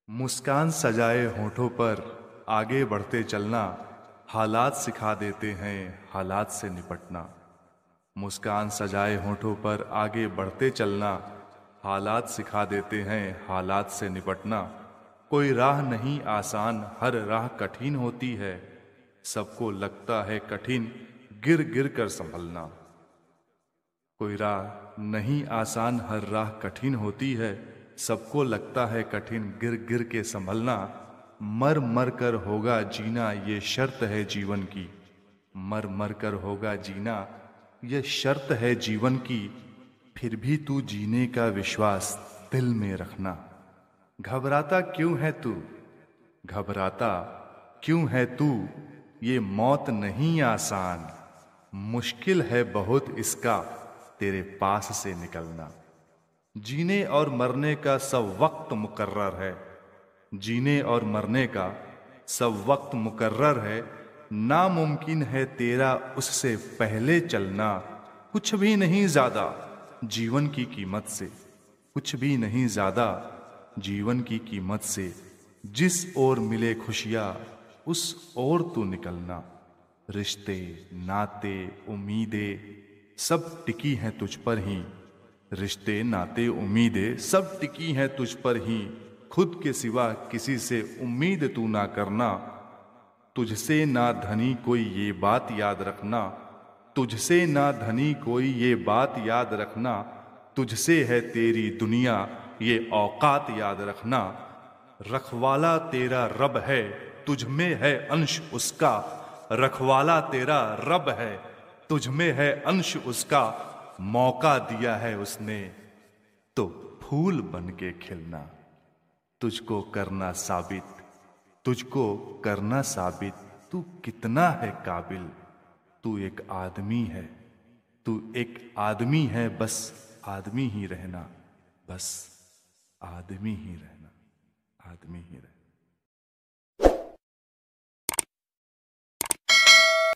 मुस्कान सजाए होठों पर आगे बढ़ते चलना हालात सिखा देते हैं हालात से निपटना। मुस्कान सजाए होठों पर आगे बढ़ते चलना हालात सिखा देते हैं हालात से निपटना। कोई राह नहीं आसान, हर राह कठिन होती है। सबको लगता है कठिन गिर गिर कर संभलना। कोई राह नहीं आसान, हर राह कठिन होती है। सबको लगता है कठिन गिर गिर के संभलना। मर मर कर होगा जीना ये शर्त है जीवन की। मर मर कर होगा जीना ये शर्त है जीवन की। फिर भी तू जीने का विश्वास दिल में रखना। घबराता क्यों है तू, घबराता क्यों है तू, ये मौत नहीं आसान। मुश्किल है बहुत इसका तेरे पास से निकलना। जीने और मरने का सब वक्त मुकर्रर है। जीने और मरने का सब वक्त मुकर्रर है। नामुमकिन है तेरा उससे पहले चलना। कुछ भी नहीं ज्यादा जीवन की कीमत से, कुछ भी नहीं ज्यादा जीवन की कीमत से। जिस ओर मिले खुशियां उस ओर तू निकलना। रिश्ते नाते उम्मीदें सब टिकी हैं तुझ पर ही। रिश्ते नाते उम्मीदें सब टिकी हैं तुझ पर ही। खुद के सिवा किसी से उम्मीद तू ना करना। तुझसे ना धनी कोई ये बात याद रखना। तुझसे ना धनी कोई ये बात याद रखना। तुझसे है तेरी दुनिया ये औकात याद रखना। रखवाला तेरा रब है तुझ में है अंश उसका। रखवाला तेरा रब है तुझ में है अंश उसका। मौका दिया है उसने तो फूल बन के खिलना। तुझको करना साबित, तुझको करना साबित तू कितना है काबिल। तू एक आदमी है, तू एक आदमी है, बस आदमी ही रहना। बस आदमी ही रहना, आदमी ही रहना।